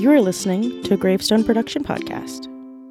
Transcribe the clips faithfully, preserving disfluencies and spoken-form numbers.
You are listening to a Gravestone Production podcast.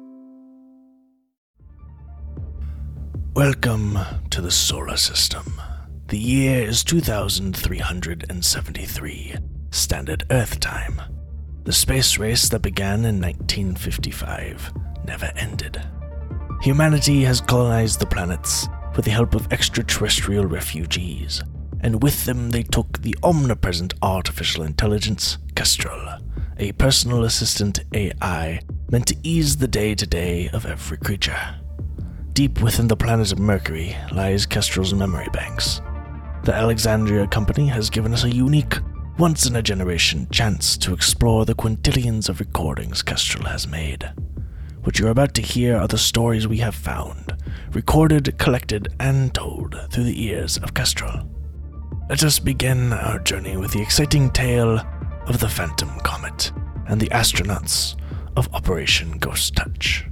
Welcome to the solar system. The year is two thousand three hundred seventy-three, Standard Earth time. The space race that began in nineteen fifty-five never ended. Humanity has colonized the planets with the help of extraterrestrial refugees, and with them they took the omnipresent artificial intelligence, Kestrel, a personal assistant A I meant to ease the day-to-day of every creature. Deep within the planet of Mercury lies Kestrel's memory banks. The Alexandria Company has given us a unique, once-in-a-generation chance to explore the quintillions of recordings Kestrel has made. What you're about to hear are the stories we have found, recorded, collected, and told through the ears of Kestrel. Let us begin our journey with the exciting tale of the Phantom Comet and the astronauts of Operation Ghost Touch.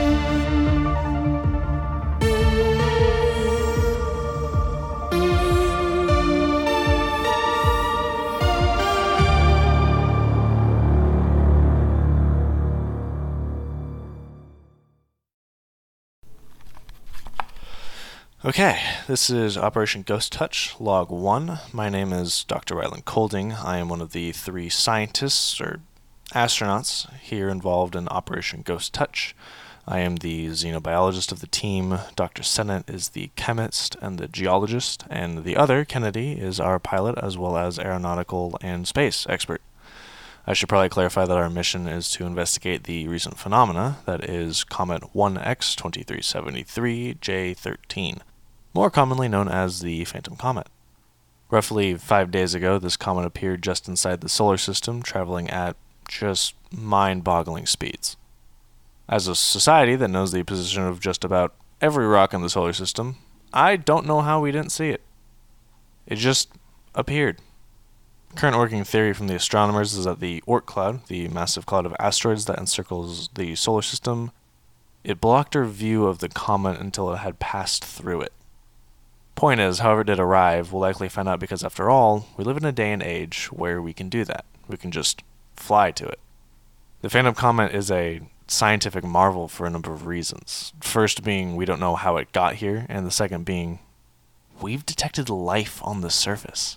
Okay, this is Operation Ghost Touch, Log one. My name is Doctor Rylan Colding. I am one of the three scientists, or astronauts, here involved in Operation Ghost Touch. I am the xenobiologist of the team, Doctor Sennett is the chemist and the geologist, and the other, Kennedy, is our pilot as well as aeronautical and space expert. I should probably clarify that our mission is to investigate the recent phenomena, that is Comet one X twenty-three seventy-three J thirteen, more commonly known as the Phantom Comet. Roughly five days ago, this comet appeared just inside the solar system, traveling at just mind-boggling speeds. As a society that knows the position of just about every rock in the solar system, I don't know how we didn't see it. It just appeared. Current working theory from the astronomers is that the Oort cloud, the massive cloud of asteroids that encircles the solar system, it blocked our view of the comet until it had passed through it. Point is, however it did arrive, we'll likely find out because, after all, we live in a day and age where we can do that. We can just fly to it. The Phantom Comet is a scientific marvel for a number of reasons. First being, we don't know how it got here, and the second being, we've detected life on the surface.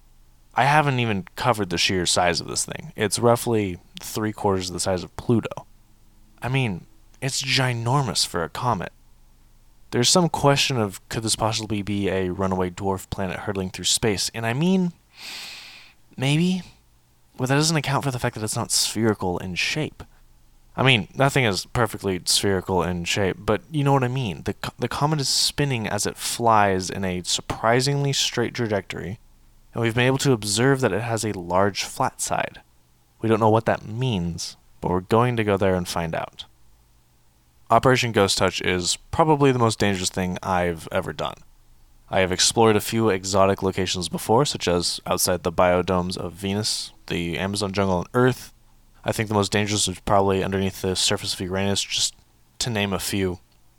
I haven't even covered the sheer size of this thing. It's roughly three quarters of the size of Pluto. I mean, it's ginormous for a comet. There's some question of, could this possibly be a runaway dwarf planet hurtling through space? And I mean, maybe, but that doesn't account for the fact that it's not spherical in shape. I mean, nothing is perfectly spherical in shape, but you know what I mean. The, the comet is spinning as it flies in a surprisingly straight trajectory, and we've been able to observe that it has a large flat side. We don't know what that means, but we're going to go there and find out. Operation Ghost Touch is probably the most dangerous thing I've ever done. I have explored a few exotic locations before, such as outside the biodomes of Venus, the Amazon jungle on Earth. I think the most dangerous is probably underneath the surface of Uranus, just to name a few.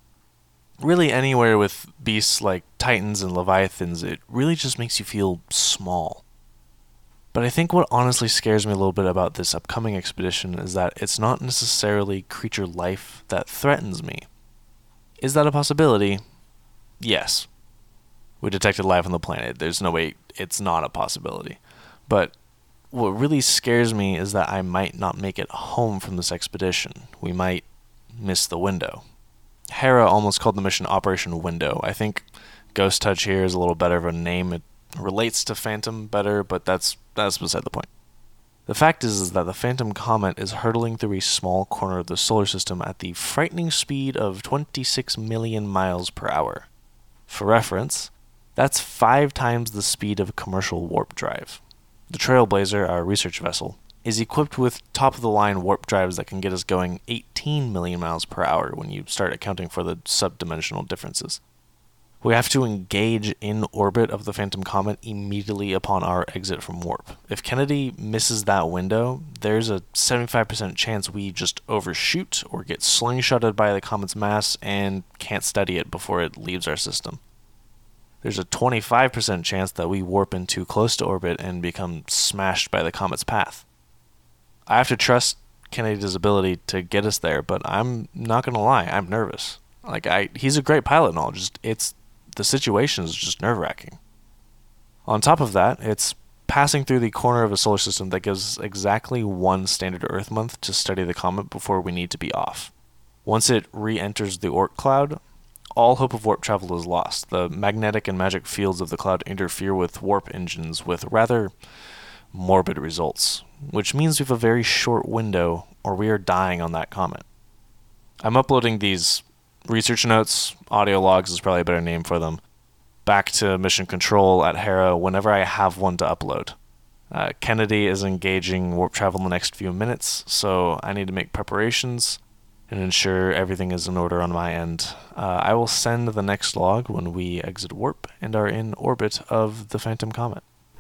Really anywhere with beasts like titans and leviathans, it really just makes you feel small. But I think what honestly scares me a little bit about this upcoming expedition is that it's not necessarily creature life that threatens me. Is that a possibility? Yes. We detected life on the planet. There's no way it's not a possibility. But what really scares me is that I might not make it home from this expedition. We might miss the window. Hera almost called the mission Operation Window. I think Ghost Touch here is a little better of a name. It relates to Phantom better, but that's that's beside the point. The fact is, is that the Phantom Comet is hurtling through a small corner of the solar system at the frightening speed of twenty-six million miles per hour. For reference, that's five times the speed of a commercial warp drive. The Trailblazer, our research vessel, is equipped with top-of-the-line warp drives that can get us going eighteen million miles per hour when you start accounting for the subdimensional differences. We have to engage in orbit of the Phantom Comet immediately upon our exit from warp. If Kennedy misses that window, there's a seventy-five percent chance we just overshoot or get slingshotted by the comet's mass and can't study it before it leaves our system. There's a twenty-five percent chance that we warp in too close to orbit and become smashed by the comet's path. I have to trust Kennedy's ability to get us there, but I'm not gonna lie, I'm nervous. Like I, he's a great pilot and all. Just it's the situation is just nerve-wracking. On top of that, it's passing through the corner of a solar system that gives exactly one standard Earth month to study the comet before we need to be off. Once it re-enters the Oort cloud, all hope of warp travel is lost. The magnetic and magic fields of the cloud interfere with warp engines with rather morbid results, which means we have a very short window or we are dying on that comet. I'm uploading these research notes, audio logs is probably a better name for them, back to Mission Control at Hera whenever I have one to upload. Uh, Kennedy is engaging warp travel in the next few minutes, so I need to make preparations and ensure everything is in order on my end. Uh, I will send the next log when we exit warp and are in orbit of the Phantom Comet.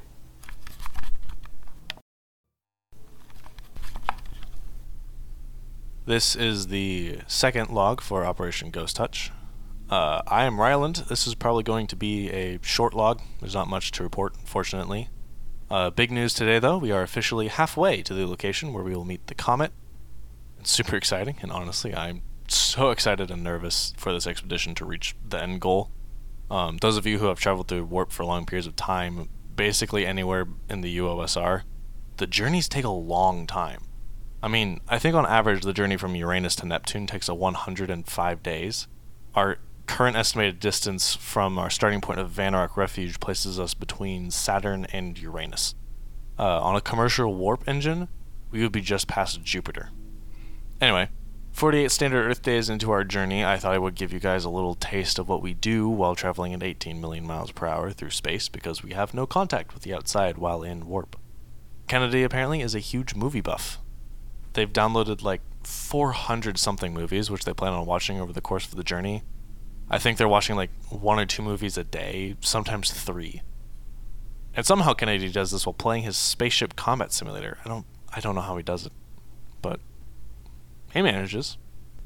This is the second log for Operation Ghost Touch. Uh, I am Ryland. This is probably going to be a short log. There's not much to report, fortunately. Uh, big news today, though. We are officially halfway to the location where we will meet the comet. It's super exciting, and honestly, I'm so excited and nervous for this expedition to reach the end goal. Um, those of you who have traveled through warp for long periods of time, basically anywhere in the U O S R, the journeys take a long time. I mean, I think on average the journey from Uranus to Neptune takes a one hundred five days. Our current estimated distance from our starting point of Vanarak Refuge places us between Saturn and Uranus. Uh, on a commercial warp engine, we would be just past Jupiter. Anyway, forty-eight standard Earth days into our journey, I thought I would give you guys a little taste of what we do while traveling at eighteen million miles per hour through space because we have no contact with the outside while in warp. Kennedy apparently is a huge movie buff. They've downloaded like four hundred something movies, which they plan on watching over the course of the journey. I think they're watching like one or two movies a day, sometimes three. And somehow Kennedy does this while playing his spaceship combat simulator. I don't I don't know how he does it, but he manages.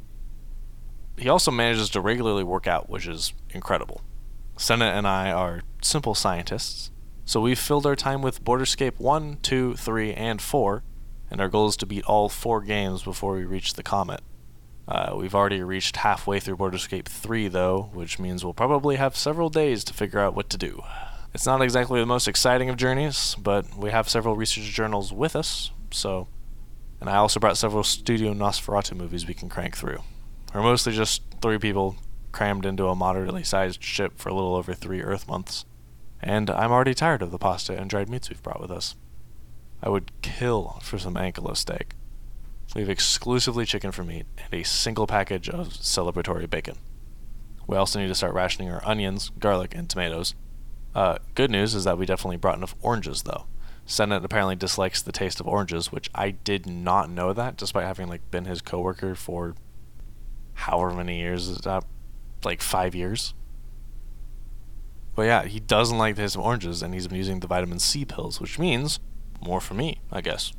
He also manages to regularly work out, which is incredible. Senna and I are simple scientists, so we've filled our time with Borderscape one, two, three, and four, and our goal is to beat all four games before we reach the comet. Uh, we've already reached halfway through Borderscape three, though, which means we'll probably have several days to figure out what to do. It's not exactly the most exciting of journeys, but we have several research journals with us, so... And I also brought several Studio Nosferatu movies we can crank through. We're mostly just three people crammed into a moderately sized ship for a little over three Earth months, and I'm already tired of the pasta and dried meats we've brought with us. I would kill for some ankle steak. We have exclusively chicken for meat and a single package of celebratory bacon. We also need to start rationing our onions, garlic, and tomatoes. Uh, good news is that we definitely brought enough oranges, though. Senate apparently dislikes the taste of oranges, which I did not know that, despite having like been his coworker for however many years, is that like five years? But yeah, he doesn't like the taste of oranges, and he's been using the vitamin C pills, which means more for me, I guess.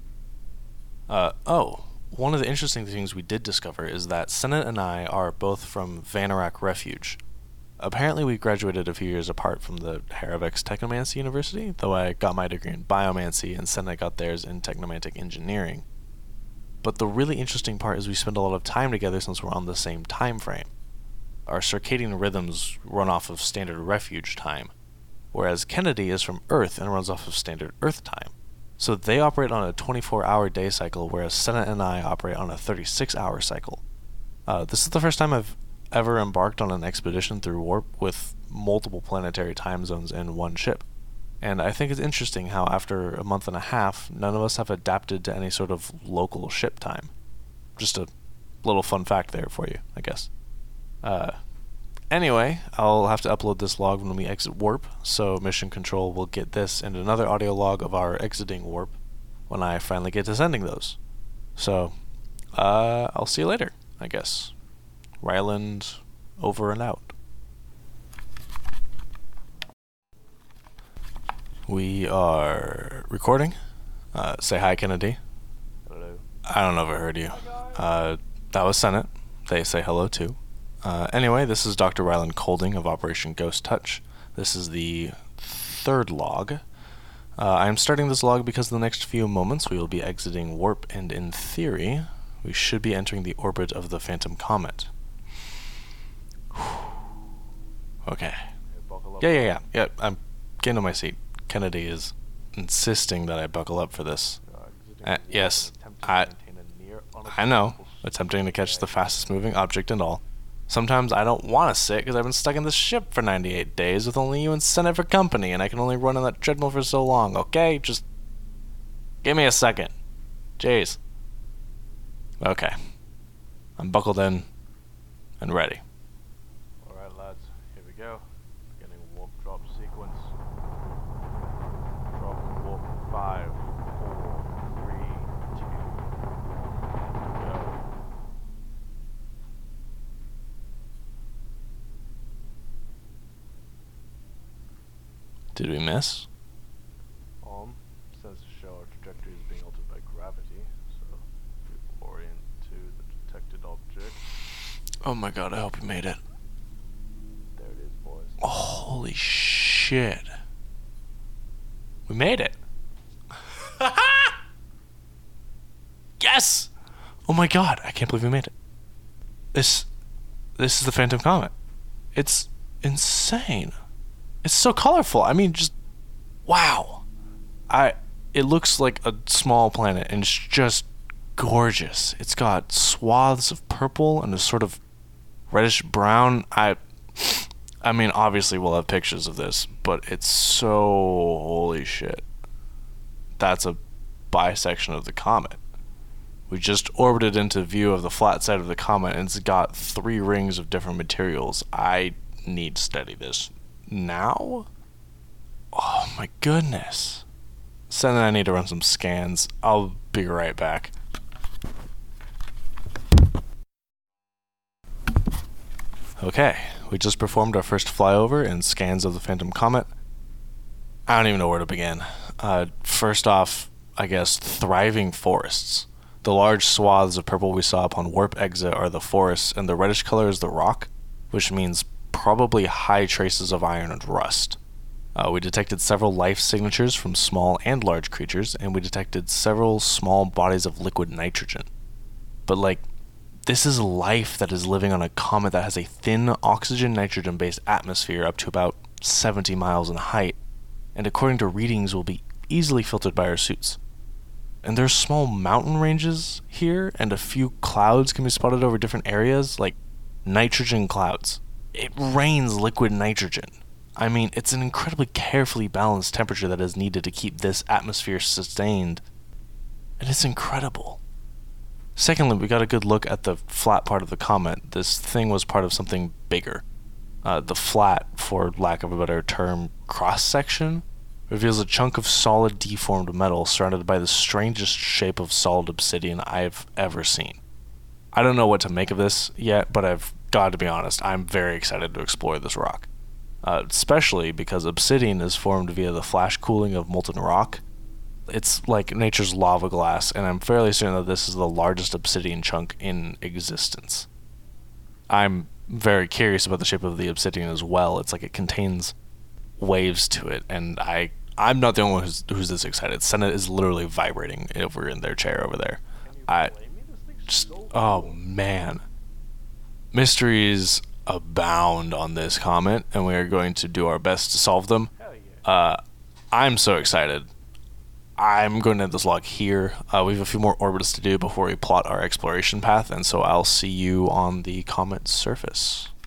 Uh, oh, one of the interesting things we did discover is that Senna and I are both from Vanarak Refuge. Apparently we graduated a few years apart from the Heravex Technomancy University, though I got my degree in Biomancy and Senna got theirs in Technomantic Engineering. But the really interesting part is we spend a lot of time together since we're on the same time frame. Our circadian rhythms run off of standard refuge time, whereas Kennedy is from Earth and runs off of standard Earth time. So they operate on a twenty-four hour day cycle, whereas Senna and I operate on a thirty-six hour cycle. Uh, this is the first time I've ever embarked on an expedition through warp with multiple planetary time zones in one ship. And I think it's interesting how after a month and a half, none of us have adapted to any sort of local ship time. Just a little fun fact there for you, I guess. Uh, anyway, I'll have to upload this log when we exit warp, so Mission Control will get this and another audio log of our exiting warp when I finally get to sending those. So, uh, I'll see you later, I guess. Ryland, over and out. We are recording. Uh, say hi, Kennedy. Hello. I don't know if I heard you. Uh, that was Senate. They say hello too. Uh, anyway, this is Doctor Ryland Colding of Operation Ghost Touch. This is the third log. Uh, I'm starting this log because in the next few moments we will be exiting warp, and in theory, we should be entering the orbit of the Phantom Comet. Okay. Yeah, yeah, yeah. Yeah, I'm getting to my seat. Kennedy is insisting that I buckle up for this. Uh, yes, I, I know. Attempting to catch the fastest moving object and all. Sometimes I don't want to sit because I've been stuck in this ship for ninety-eight days with only you and Senate for company, and I can only run on that treadmill for so long, okay? Just give me a second. Jeez. Okay. I'm buckled in and ready. Alright lads, here we go. Beginning warp drop sequence. Drop warp five, four, three, two, go. Did we miss? Um, sensors show our trajectory is being altered by gravity, so we orient to the detected object. Oh my god, I hope we made it. There it is, boys. Oh, holy shit. We made it. Yes! Oh my god, I can't believe we made it. This this is the Phantom Comet. It's insane. It's so colorful. I mean, just wow. I it looks like a small planet and it's just gorgeous. It's got swaths of purple and a sort of reddish brown. I I mean, obviously we'll have pictures of this, but it's so holy shit. That's a bisection of the comet. We just orbited into view of the flat side of the comet and it's got three rings of different materials. I need to study this now? Oh my goodness. So then I need to run some scans. I'll be right back. Okay, we just performed our first flyover and scans of the Phantom Comet. I don't even know where to begin. Uh, first off, I guess, thriving forests. The large swaths of purple we saw upon warp exit are the forests, and the reddish color is the rock, which means probably high traces of iron and rust. Uh, we detected several life signatures from small and large creatures, and we detected several small bodies of liquid nitrogen. But like, this is life that is living on a comet that has a thin oxygen-nitrogen-based atmosphere up to about seventy miles in height, and according to readings will be easily filtered by our suits. And there's small mountain ranges here, and a few clouds can be spotted over different areas, like nitrogen clouds. It rains liquid nitrogen. I mean, it's an incredibly carefully balanced temperature that is needed to keep this atmosphere sustained, and it's incredible. Secondly, we got a good look at the flat part of the comet. This thing was part of something bigger. Uh, the flat, for lack of a better term, cross-section, reveals a chunk of solid deformed metal surrounded by the strangest shape of solid obsidian I've ever seen. I don't know what to make of this yet, but I've got to be honest, I'm very excited to explore this rock. Uh, especially because obsidian is formed via the flash cooling of molten rock. It's like nature's lava glass, and I'm fairly certain that this is the largest obsidian chunk in existence. I'm very curious about the shape of the obsidian as well. It's like it contains waves to it, and I, I'm not the only one who's, who's this excited. Senate is literally vibrating over in their chair over there. I just, oh man. Mysteries abound on this comet, and we are going to do our best to solve them. Uh, I'm so excited. I'm going to end this log here. Uh, we have a few more orbits to do before we plot our exploration path, and so I'll see you on the comet's surface.